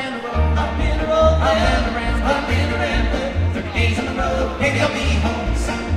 been a road, I've been a road, I've been a rambler, I've been a rambler. 30 days on the road, maybe I'll be home soon.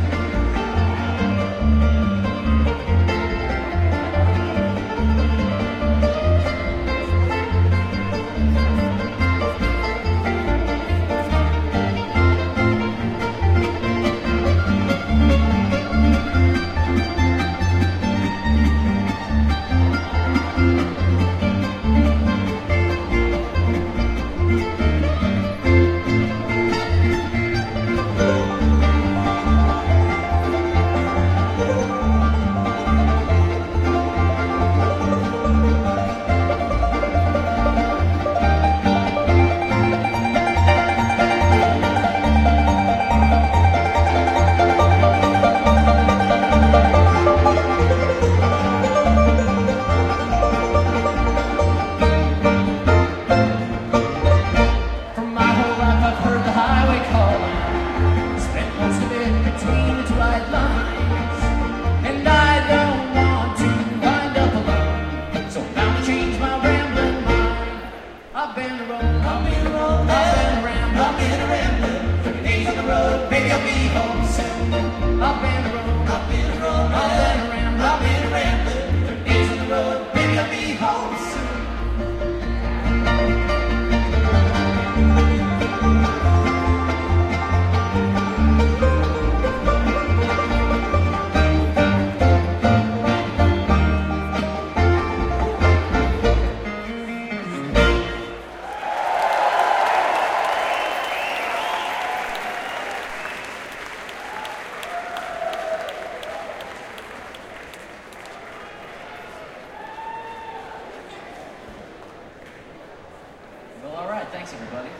Thanks, everybody.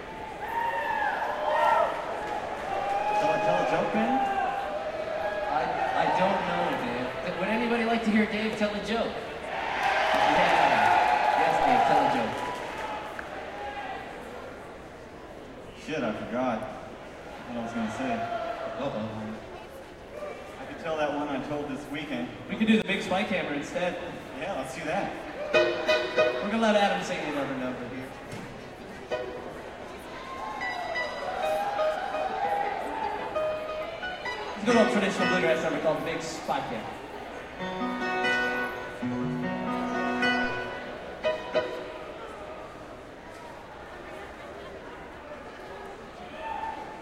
Tell a joke, man? I don't know, Dave. Would anybody like to hear Dave tell a joke? Yeah. Yes, Dave, tell a joke. Shit, I forgot what I was going to say. Uh-oh. I could tell that one I told this weekend. We could do the big spike hammer instead. Yeah, let's do that. We're going to let Adam sing another number here. It's a good old traditional bluegrass number called Big Spike Hammer.